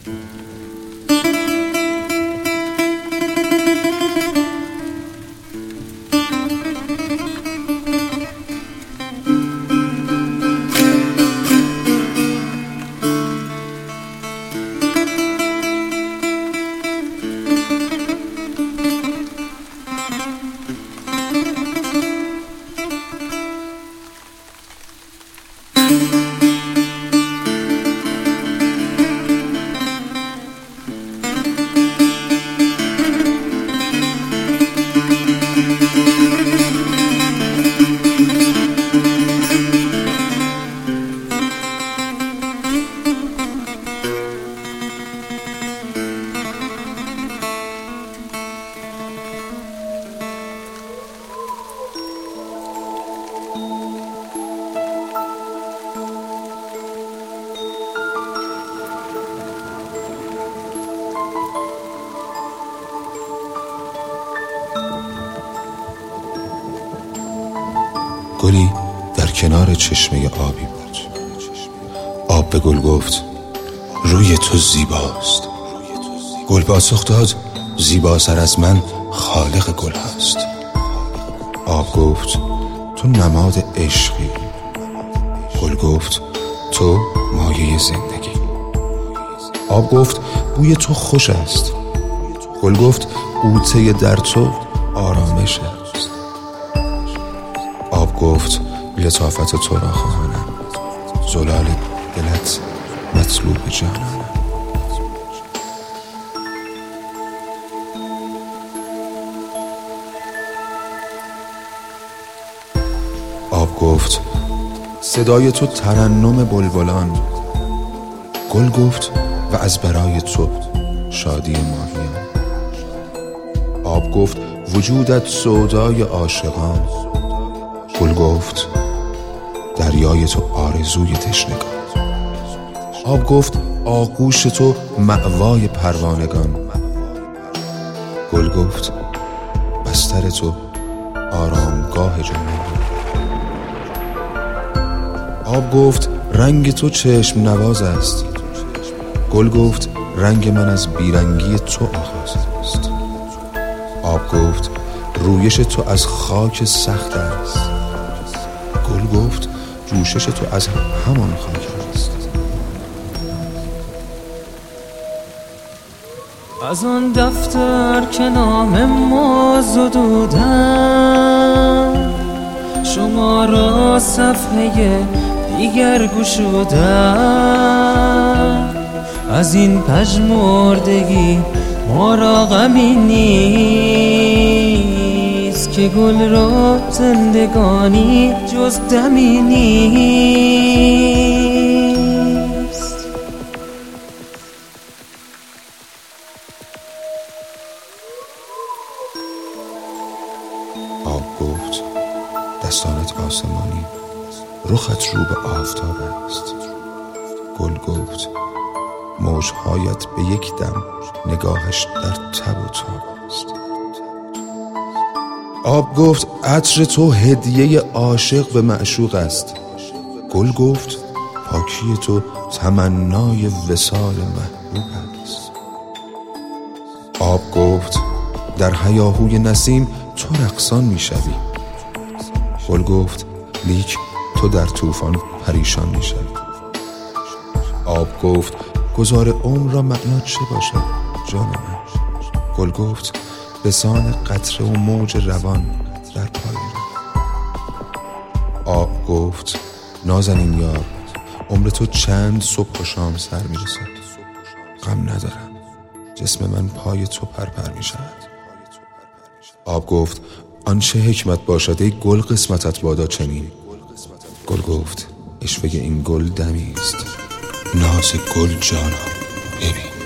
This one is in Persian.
گلی در کنار چشمه آبی بود. آب به گل گفت روی تو زیباست. گل پاسخ داد زیباتر از من خالق گل هست. آب گفت تو نماد عشقی. گل گفت تو مایه زندگی. آب گفت بوی تو خوش است. گل گفت بوته در تو آرامش است. آب گفت لطافت تو را خواهانم، زلال دلت مطلوب جانانم. آب گفت صدای تو ترنم بلبلان. گل گفت و از برای تو شادی ماهیان. آب گفت وجودت سودای عاشقان. گل گفت دریای تو آرزوی تشنگان. آب گفت آغوش تو مأوای پروانگان. گل گفت بستر تو آرامگاه جنون. آب گفت رنگ تو چشم نواز است. گل گفت رنگ من از بیرنگی تو آغاز است. آب گفت رویش تو از خاک سخت است. گل گفت جوشش تو از همان خاک است. از آن دفتر که نام ما زدودم، شما را صفحه دیگر گشودم. از این پژمردگی ما را غمی نیست، که گل را زندگانی جز دمی نیست. آب گفت دستانت آسمانی، رخت رو به آفتاب است. گل گفت موجهایت به یک دم نگاهش در تب و تاب است. آب گفت عطر تو هدیه عاشق به معشوق است. گل گفت پاکی تو تمنای وصال محبوب است. آب گفت در هیاهوی نسیم تو رقصان می شوی. گل گفت لیک تو در طوفان پریشان می شوی. آب گفت گذار عمر را معنا چه باشد جان من؟ گل گفت بسان قطره و موج روان در پای رو. آب گفت نازنین یار، عمر تو چند صبح و شام سر می رسد. غم ندارم، جسم من پای تو پرپر می شود. آب گفت آنچه حکمت باشد ای گل قسمتت بادا چنین. گل گفت عشوه این گل دمی است، ناز گل جانا ببین.